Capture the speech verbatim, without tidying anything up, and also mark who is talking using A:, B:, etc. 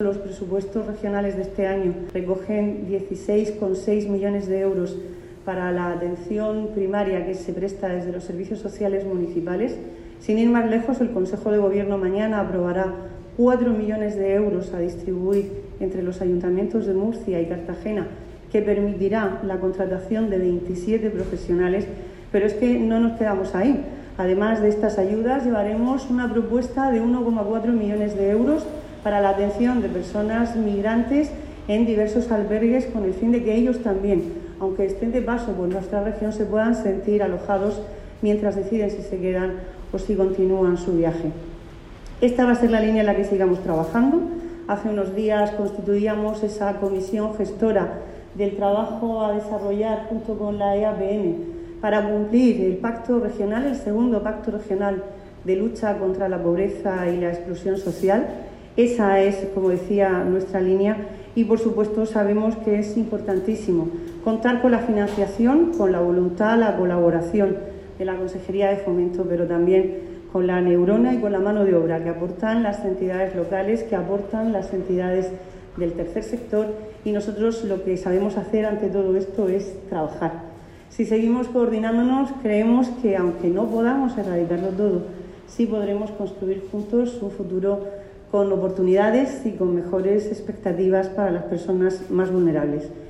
A: Los presupuestos regionales de este año recogen dieciséis coma seis millones de euros para la atención primaria que se presta desde los servicios sociales municipales. Sin ir más lejos, el Consejo de Gobierno mañana aprobará cuatro millones de euros a distribuir entre los ayuntamientos de Murcia y Cartagena, que permitirá la contratación de veintisiete profesionales, pero es que no nos quedamos ahí. Además de estas ayudas, llevaremos una propuesta de uno coma cuatro millones de euros para la atención de personas migrantes en diversos albergues, con el fin de que ellos también, aunque estén de paso por nuestra región, se puedan sentir alojados mientras deciden si se quedan o si continúan su viaje. Esta va a ser la línea en la que sigamos trabajando. Hace unos días constituíamos esa comisión gestora del trabajo a desarrollar junto con la E A P N para cumplir el pacto regional, el segundo pacto regional de lucha contra la pobreza y la exclusión social. Esa es, como decía, nuestra línea y, por supuesto, sabemos que es importantísimo contar con la financiación, con la voluntad, la colaboración de la Consejería de Fomento, pero también con la neurona y con la mano de obra que aportan las entidades locales, que aportan las entidades del tercer sector, y nosotros lo que sabemos hacer ante todo esto es trabajar. Si seguimos coordinándonos, creemos que, aunque no podamos erradicarlo todo, sí podremos construir juntos un futuro con oportunidades y con mejores expectativas para las personas más vulnerables.